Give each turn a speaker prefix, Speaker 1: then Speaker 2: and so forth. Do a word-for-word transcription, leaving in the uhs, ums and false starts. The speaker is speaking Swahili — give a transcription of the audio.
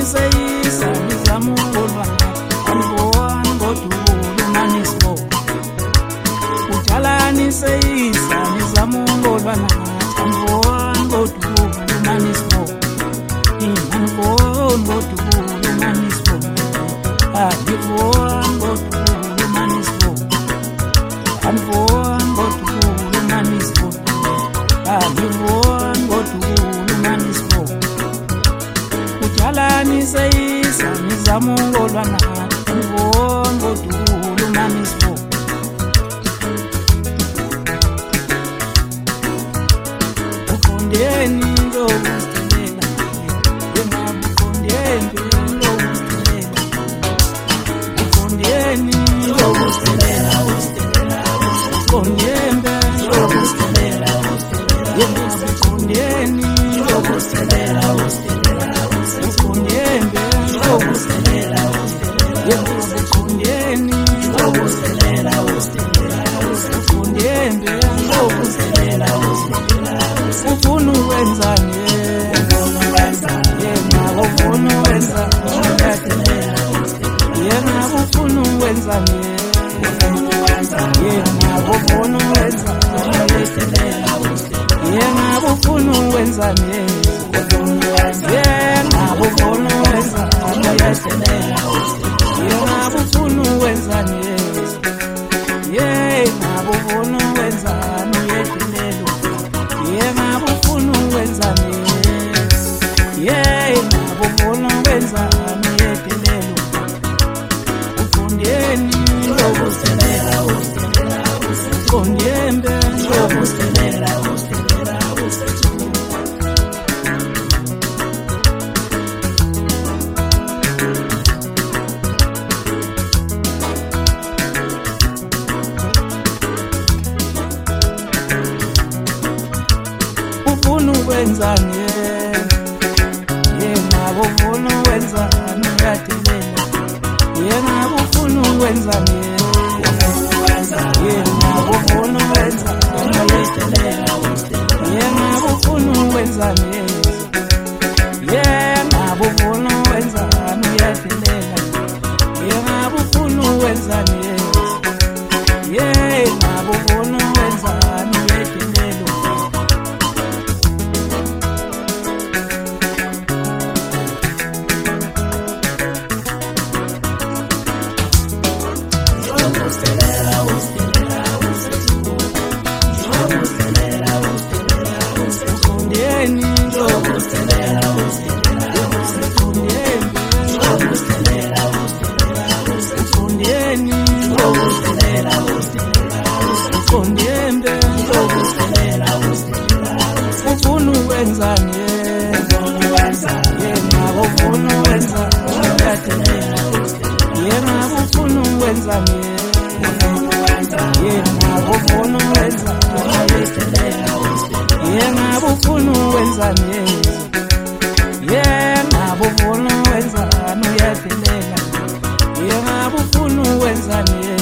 Speaker 1: niseyisa nizamulwa anibona ngodulo manisbo Ujala niseyisa nizamulwa anibona ngodulo manisbo Anibona ngodulo manisbo Anibona ngodulo manisbo Anibona ngodulo manisbo Anibona ngodulo manisbo Ujala niseyisa nizamulwa anibona ngodulo manisbo Ufundeni ngokusilela Yengabufundeni ngokusilela Ufundeni ngokusilela Ufundeni ngokusilela Yengabufundeni ngokusilela Ufundeni ngokusilela Yengabufundeni ngokusilela Ufundeni ngokusilela Ufuna wenzani yena ufuna wenzani yena ufuna wenzani yena ufuna wenzani yena ufuna wenzani yena ufuna wenzani yena ufuna wenzani yena ufuna wenzani yedelelo yena ufuna wenzani yena ufuna wenzani yedelelo ufundeni ngokuselela ufundeni ngokuselela ufuna wenzani yena ufuna wenzani yadelela yena ufuna wenzani yena ufuna wenzani yadelela yena ufuna wenzani yena ufuna wenzani yadelela yena ufuna wenzani yena ufuna wenzani yadelela Ufuna wenzani yena ufuna wenzani yadelela yena ufuna wenzani yena ufuna wenzani yadelela yena ufuna wenzani yena ufuna wenzani yadelela yena ufuna wenzani